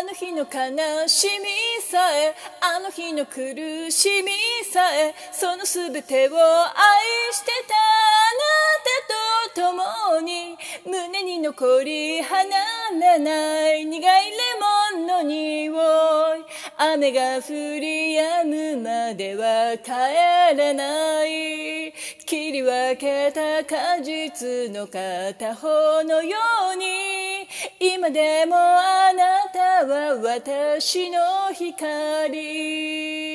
の日の悲しみさえ、あの日の苦しみさえ、そのすべてを愛してたあなたと共に、胸に残り離れない苦いレモンの匂い。雨が降り止むまでは帰れない。切り分けた果実の片方のように、今でもあなたは私の光。